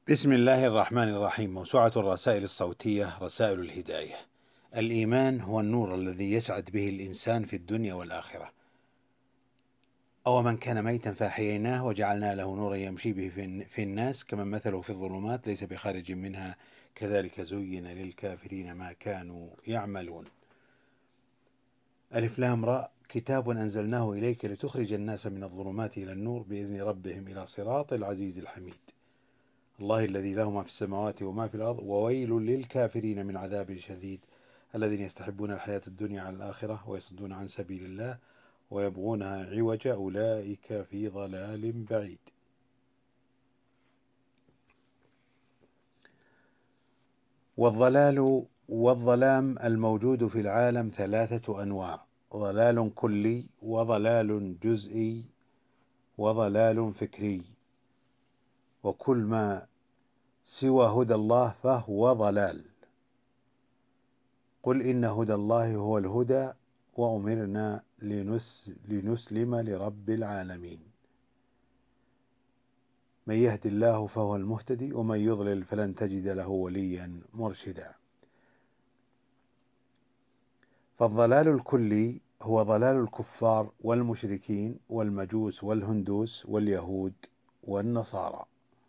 بسم الله الرحمن الرحيم. موسوعة الرسائل الصوتية رسائل الهداية. الإيمان هو النور الذي يسعد به الإنسان في الدنيا والآخرة. أو من كان ميتا فأحييناه وجعلنا له نورا يمشي به في الناس كمن مثله في الظلمات ليس بخارج منها كذلك زين للكافرين ما كانوا يعملون. ألف لام راء. كتاب أنزلناه إليك لتخرج الناس من الظلمات إلى النور بإذن ربهم إلى صراط العزيز الحميد. الله الذي له ما في السماوات وما في الأرض وويل للكافرين من عذاب شديد الذين يستحبون الحياة الدنيا على الآخرة ويصدون عن سبيل الله ويبغونها عوجا أولئك في ضلال بعيد. والظلام الموجود في العالم ثلاثة أنواع: ضلال كلي وضلال جزئي وضلال فكري، وكل ما سوى هدى الله فهو ضلال. قل إن هدى الله هو الهدى وأمرنا لنسلم لرب العالمين. من يهد الله فهو المهتدي ومن يضلل فلن تجد له وليا مرشدا. فالضلال الكلي هو ضلال الكفار والمشركين والمجوس والهندوس واليهود والنصارى.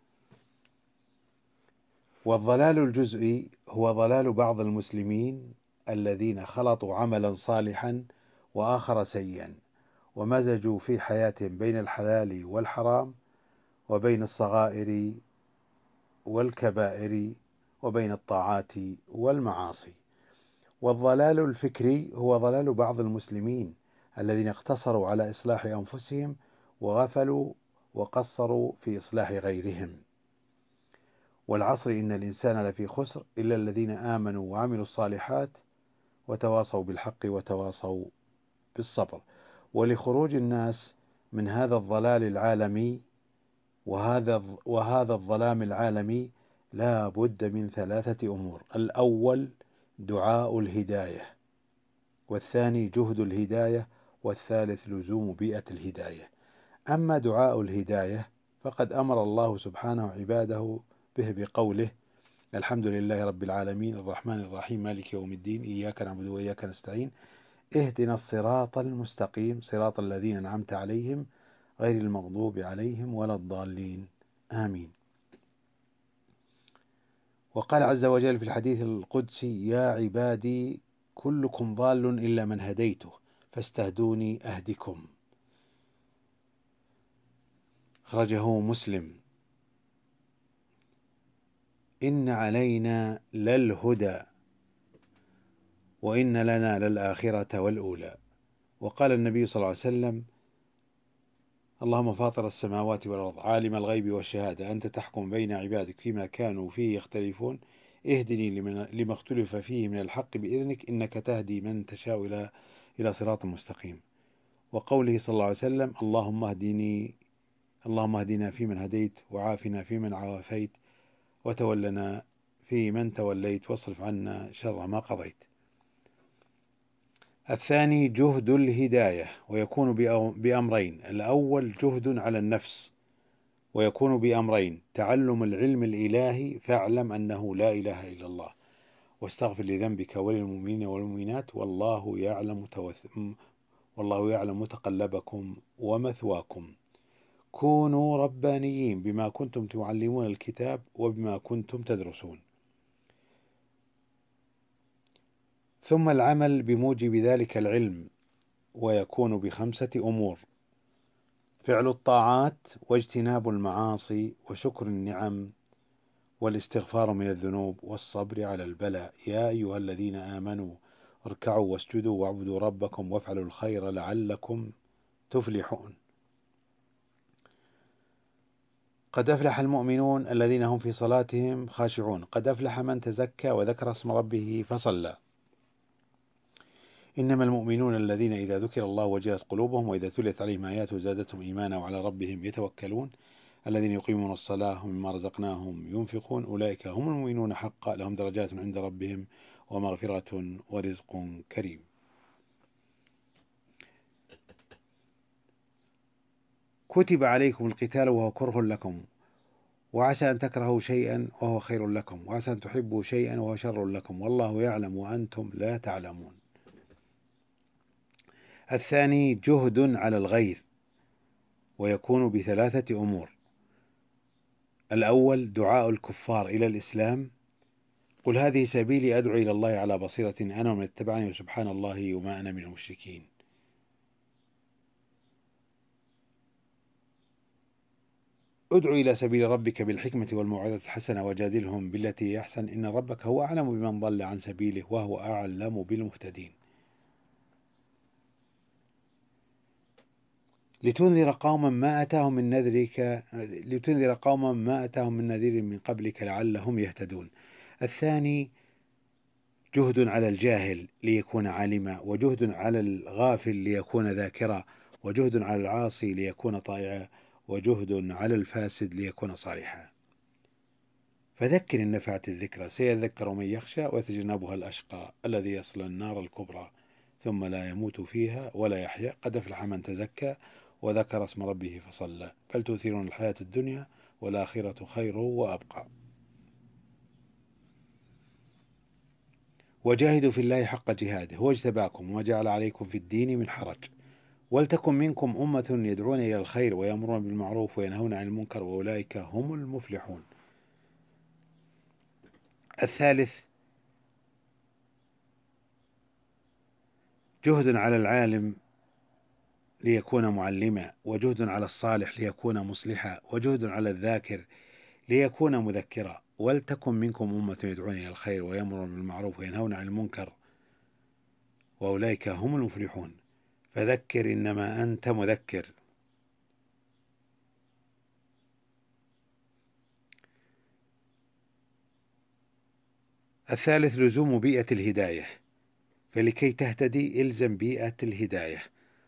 والضلال الجزئي هو ضلال بعض المسلمين الذين خلطوا عملا صالحا وآخر سيئا ومزجوا في حياتهم بين الحلال والحرام وبين الصغائر والكبائر وبين الطاعات والمعاصي. والضلال الفكري هو ضلال بعض المسلمين الذين اقتصروا على إصلاح أنفسهم وغفلوا وقصروا في إصلاح غيرهم. والعصر إن الإنسان لفي خسر إلا الذين آمنوا وعملوا الصالحات وتواصوا بالحق وتواصوا بالصبر. ولخروج الناس من هذا الضلال العالمي وهذا الظلام العالمي لا بد من ثلاثة أمور: الأول دعاء الهداية، والثاني جهد الهداية، والثالث لزوم بيئة الهداية. أما دعاء الهداية فقد أمر الله سبحانه عباده به بقوله: الحمد لله رب العالمين الرحمن الرحيم مالك يوم الدين إياك نعبد وإياك نستعين اهدنا الصراط المستقيم صراط الذين أنعمت عليهم غير المغضوب عليهم ولا الضالين آمين. وقال عز وجل في الحديث القدسي: يا عبادي كلكم ضال إلا من هديته فاستهدوني أهدكم. أخرجه مسلم. إن علينا للهدى وإن لنا للآخرة والأولى. وقال النبي صلى الله عليه وسلم: اللهم فاطر السماوات والأرض عالم الغيب والشهادة أنت تحكم بين عبادك فيما كانوا فيه يختلفون اهدني لما اختلف فيه من الحق بإذنك إنك تهدي من تشاء إلى صراط مستقيم. وقوله صلى الله عليه وسلم: اللهم اهدنا فيمن هديت وعافنا فيمن عافيت وتولنا فيمن توليت واصرف عنا شر ما قضيت. الثاني جهد الهداية ويكون بأمرين: الأول جهد على النفس ويكون بأمرين: تعلم العلم الإلهي فاعلم أنه لا إله إلا الله واستغفر لذنبك وللمؤمنين والمؤمنات والله يعلم متقلبكم ومثواكم. كونوا ربانيين بما كنتم تعلمون الكتاب وبما كنتم تدرسون. ثم العمل بموجب ذلك العلم ويكون بخمسة أمور: فعل الطاعات واجتناب المعاصي وشكر النعم والاستغفار من الذنوب والصبر على البلاء. يا أيها الذين آمنوا اركعوا واسجدوا واعبدوا ربكم وافعلوا الخير لعلكم تفلحون. قد أفلح المؤمنون الذين هم في صلاتهم خاشعون. قد أفلح من تزكى وذكر اسم ربه فصلى. إنما المؤمنون الذين إذا ذكر الله وجلت قلوبهم وإذا تليت عليهم آياته زادتهم إيمانا وعلى ربهم يتوكلون الذين يقيمون الصلاة ومما رزقناهم ينفقون أولئك هم المؤمنون حقا لهم درجات عند ربهم ومغفرة ورزق كريم. كتب عليكم القتال وهو كره لكم وعسى أن تكرهوا شيئا وهو خير لكم، وعسى أن تحبوا شيئا وهو شر لكم، والله يعلم وأنتم لا تعلمون. الثاني جهد على الغير، ويكون بثلاثة أمور: الأول دعاء الكفار إلى الإسلام: قل هذه سبيلي أدعو إلى الله على بصيرة أنا ومن اتبعني وسبحان الله وما أنا من المشركين. ادع إلى سبيل ربك بالحكمة والموعظة الحسنة وجادلهم بالتي هي أحسن إن ربك هو أعلم بمن ضل عن سبيله وهو أعلم بالمهتدين. لتنذر قوما ما أتاهم من نذير من قبلك لعلهم يهتدون. الثاني جهد على الجاهل ليكون عالما، وجهد على الغافل ليكون ذاكرا، وجهد على العاصي ليكون طائعا، وجهد على الفاسد ليكون صالحا. فذكر إن نفعت الذكرى سيذكر من يخشى ويتجنبها الأشقى الذي يصلى النار الكبرى ثم لا يموت فيها ولا يحيا قد أفلح من تزكى وذكر اسم ربه فصلى بل تؤثرون الحياة الدنيا والآخرة خير وأبقى. وجاهدوا في الله حق جهاده هو اجتباكم وما جعل عليكم في الدين من حرج ولتكن منكم أمة يدعون إلى الخير ويأمرون بالمعروف وينهون عن المنكر وأولئك هم المفلحون. الثالث جهد على العالم ليكون معلما، وجهد على الصالح ليكون مصلحا، وجهد على الذاكر ليكون مذكرا. ولتكن منكم أمة يدعون إلى الخير ويأمرون بالمعروف وينهون عن المنكر وأولئك هم المفلحون. فذكر إنما أنت مذكر. الثالث لزوم بيئة الهداية، فلكي تهتدي إلزم بيئة الهداية.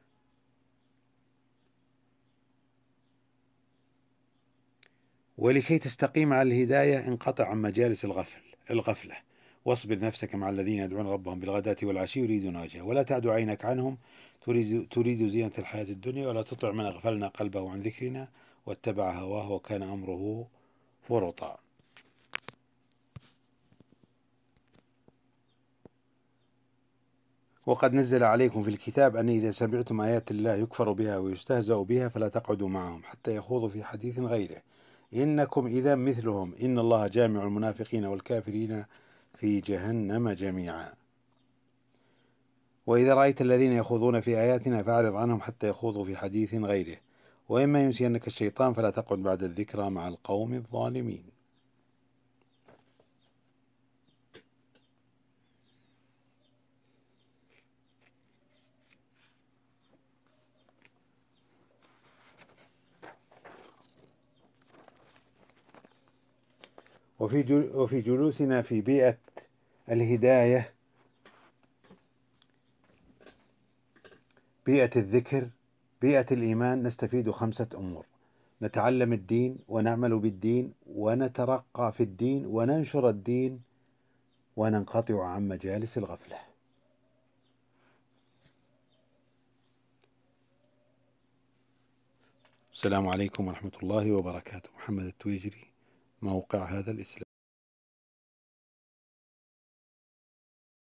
ولكي تستقيم على الهداية انقطع عن مجالس الغفلة واصبر نفسك مع الذين يدعون ربهم بالغداة والعشي يريدون وجهه ولا تعد عينك عنهم تريد زينة الحياة الدنيا ولا تطع من أغفلنا قلبه عن ذكرنا واتبع هواه وكان أمره فرطا. وقد نزل عليكم في الكتاب أن إذا سمعتم آيات الله يكفر بها ويستهزأ بها فلا تقعدوا معهم حتى يخوضوا في حديث غيره إنكم إذا مثلهم إن الله جامع المنافقين والكافرين في جهنم جميعا. وإذا رأيت الذين يخوضون في آياتنا فأعرض عنهم حتى يخوضوا في حديث غيره وإما ينسينك الشيطان فلا تقعد بعد الذكرى مع القوم الظالمين. وفي جلوسنا في بيئة الهداية، بيئة الذكر، بيئة الإيمان، نستفيد 5 أمور: نتعلم الدين ونعمل بالدين ونترقى في الدين وننشر الدين وننقطع عن مجالس الغفلة. السلام عليكم ورحمة الله وبركاته. محمد التويجري، موقع هذا الإسلام.